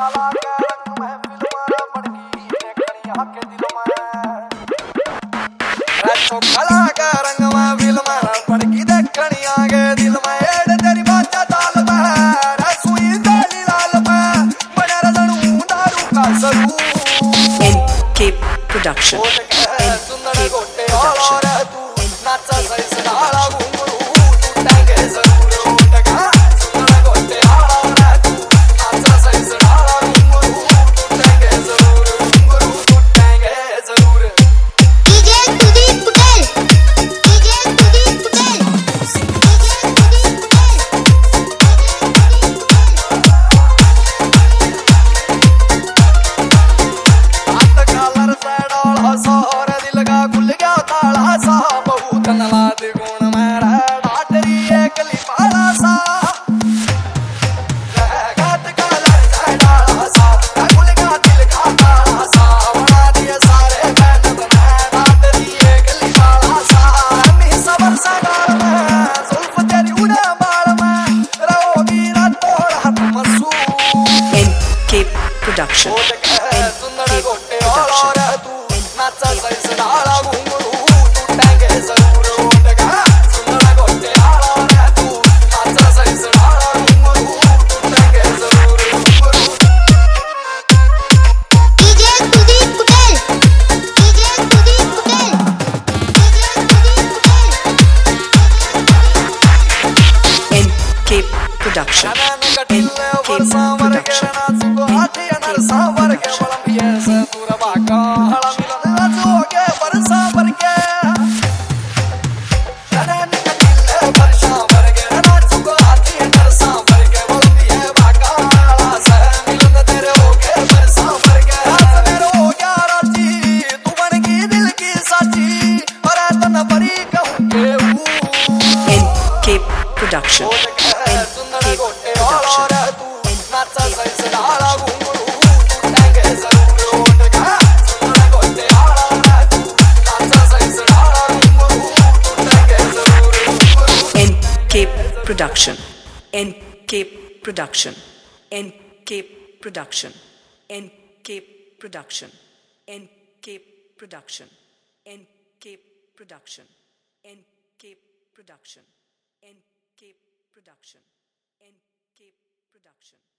काला का रंग में फिल्म पड़की देखनी आगे दिल में एड तेरी बाजा ताल में रसोई दाली लाल में बना रजनू दारू का सरू NK Production सुंदर गोटे और तू नाचा सही सदाला घुंगरू टूटेंगे जरूर उठगा सुंदर गोटे और तू नाचा सही सदाला घुंगरू टूटेंगे जरूर घुंगरू टूटेंगे जरूर सोहर दिल का खुल गया ताला सा बहुत नलाद गुण मेरा डाटरी एक लिपाला सा घाट का लड़ डाला सा खुल गया दिल का ताला सा बना दिए सारे बैठ में डाटरी एक लिपाला सा मी सबर सगार में सुल्फ तेरी उड़ा बाल में रहोगी रात तोड़ हाथ मसू NK Production सुंदर गोटे और तू नाचा सही सदाला घुंगरू टूटेंगे जरूर उठगा सुंदर गोटे और तू नाचा सही सदाला घुंगरू टूटेंगे जरूर घुंगरू NK Production NK Production सुंदर गोटे और तू नाचा सही सदाला घुंगरू टूटेंगे जरूर उठगा सुंदर गोटे और तू नाचा सही सदाला घुंगरू टूटेंगे जरूर घुंगरू NK Production NK Production NK Production NK Production NK Production NK Production NK Production NK Production NK Production